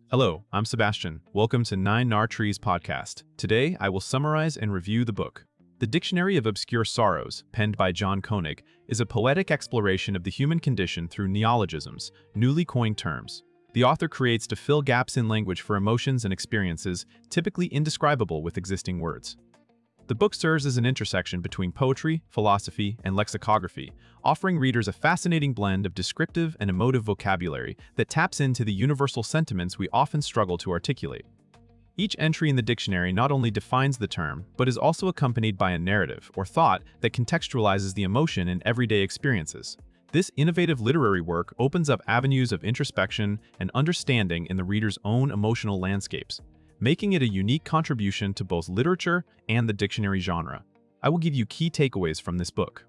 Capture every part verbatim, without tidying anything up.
Hello, I'm Sebastian. Welcome to Nine Gnar Trees podcast. Today, I will summarize and review the book. The Dictionary of Obscure Sorrows, penned by John Koenig, is a poetic exploration of the human condition through neologisms, newly coined terms. The author creates to fill gaps in language for emotions and experiences typically indescribable with existing words. The book serves as an intersection between poetry, philosophy, and lexicography, offering readers a fascinating blend of descriptive and emotive vocabulary that taps into the universal sentiments we often struggle to articulate. Each entry in the dictionary not only defines the term, but is also accompanied by a narrative or thought that contextualizes the emotion in everyday experiences. This innovative literary work opens up avenues of introspection and understanding in the reader's own emotional landscapes, making it a unique contribution to both literature and the dictionary genre. I will give you key takeaways from this book.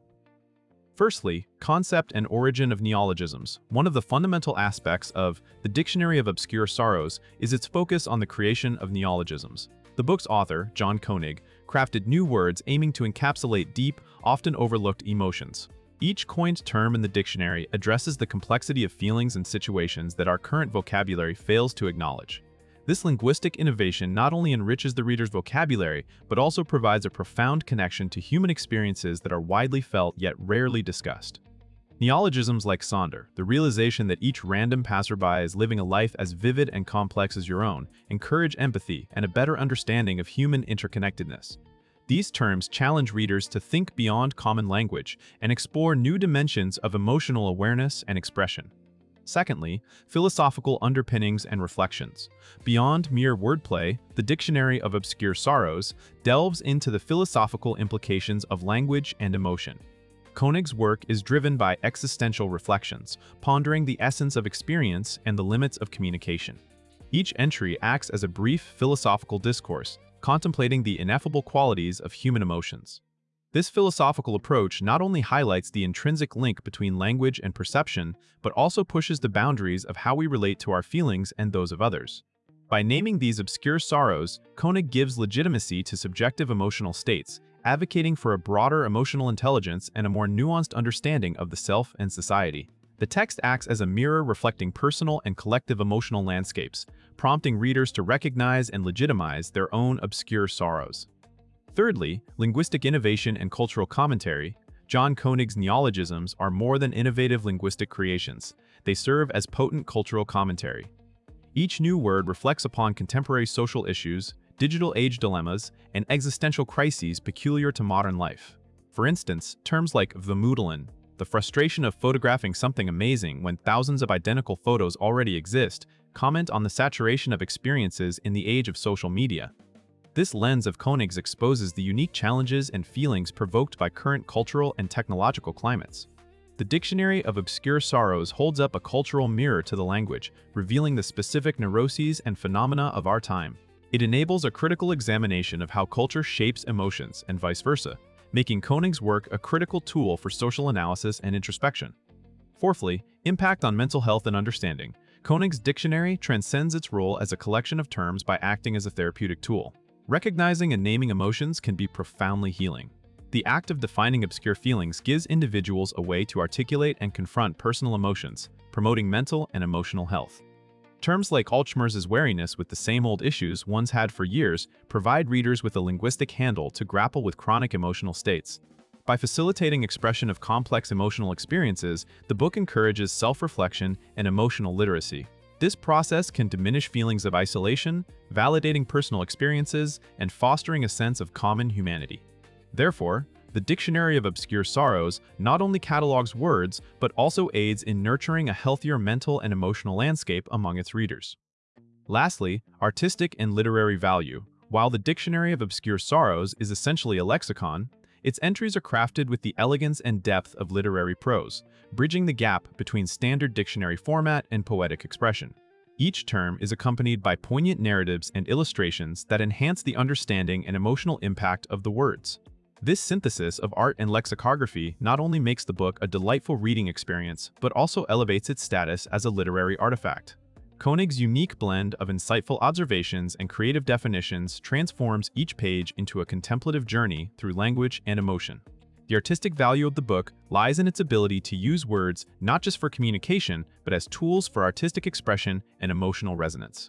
Firstly, concept and origin of neologisms. One of the fundamental aspects of The Dictionary of Obscure Sorrows is its focus on the creation of neologisms. The book's author, John Koenig, crafted new words aiming to encapsulate deep, often overlooked emotions. Each coined term in the dictionary addresses the complexity of feelings and situations that our current vocabulary fails to acknowledge. This linguistic innovation not only enriches the reader's vocabulary, but also provides a profound connection to human experiences that are widely felt yet rarely discussed. Neologisms like Sonder, the realization that each random passerby is living a life as vivid and complex as your own, encourage empathy and a better understanding of human interconnectedness. These terms challenge readers to think beyond common language and explore new dimensions of emotional awareness and expression. Secondly, philosophical underpinnings and reflections. Beyond mere wordplay, the Dictionary of Obscure Sorrows delves into the philosophical implications of language and emotion. Koenig's work is driven by existential reflections, pondering the essence of experience and the limits of communication. Each entry acts as a brief philosophical discourse, contemplating the ineffable qualities of human emotions. This philosophical approach not only highlights the intrinsic link between language and perception, but also pushes the boundaries of how we relate to our feelings and those of others. By naming these obscure sorrows, Koenig gives legitimacy to subjective emotional states, advocating for a broader emotional intelligence and a more nuanced understanding of the self and society. The text acts as a mirror reflecting personal and collective emotional landscapes, prompting readers to recognize and legitimize their own obscure sorrows. Thirdly, linguistic innovation and cultural commentary. John Koenig's neologisms are more than innovative linguistic creations. They serve as potent cultural commentary. Each new word reflects upon contemporary social issues, digital age dilemmas, and existential crises peculiar to modern life. For instance, terms like vermoedelen, the frustration of photographing something amazing when thousands of identical photos already exist, comment on the saturation of experiences in the age of social media. This lens of Koenig's exposes the unique challenges and feelings provoked by current cultural and technological climates. The Dictionary of Obscure Sorrows holds up a cultural mirror to the language, revealing the specific neuroses and phenomena of our time. It enables a critical examination of how culture shapes emotions and vice versa, making Koenig's work a critical tool for social analysis and introspection. Fourthly, impact on mental health and understanding. Koenig's dictionary transcends its role as a collection of terms by acting as a therapeutic tool. Recognizing and naming emotions can be profoundly healing. The act of defining obscure feelings gives individuals a way to articulate and confront personal emotions, promoting mental and emotional health. Terms like Alzheimer's wariness with the same old issues one's had for years provide readers with a linguistic handle to grapple with chronic emotional states. By facilitating expression of complex emotional experiences, the book encourages self-reflection and emotional literacy. This process can diminish feelings of isolation, validating personal experiences, and fostering a sense of common humanity. Therefore, the Dictionary of Obscure Sorrows not only catalogs words, but also aids in nurturing a healthier mental and emotional landscape among its readers. Lastly, artistic and literary value. While the Dictionary of Obscure Sorrows is essentially a lexicon, its entries are crafted with the elegance and depth of literary prose, bridging the gap between standard dictionary format and poetic expression. Each term is accompanied by poignant narratives and illustrations that enhance the understanding and emotional impact of the words. This synthesis of art and lexicography not only makes the book a delightful reading experience, but also elevates its status as a literary artifact. Koenig's unique blend of insightful observations and creative definitions transforms each page into a contemplative journey through language and emotion. The artistic value of the book lies in its ability to use words not just for communication, but as tools for artistic expression and emotional resonance.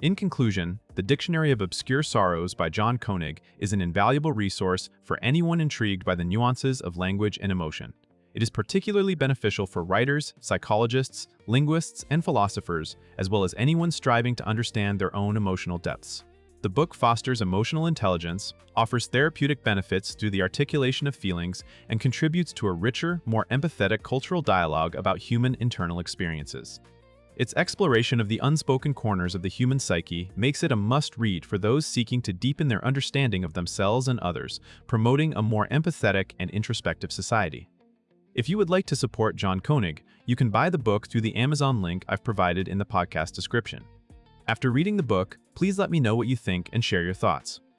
In conclusion, The Dictionary of Obscure Sorrows by John Koenig is an invaluable resource for anyone intrigued by the nuances of language and emotion. It is particularly beneficial for writers, psychologists, linguists, and philosophers, as well as anyone striving to understand their own emotional depths. The book fosters emotional intelligence, offers therapeutic benefits through the articulation of feelings, and contributes to a richer, more empathetic cultural dialogue about human internal experiences. Its exploration of the unspoken corners of the human psyche makes it a must-read for those seeking to deepen their understanding of themselves and others, promoting a more empathetic and introspective society. If you would like to support John Koenig, you can buy the book through the Amazon link I've provided in the podcast description. After reading the book, please let me know what you think and share your thoughts.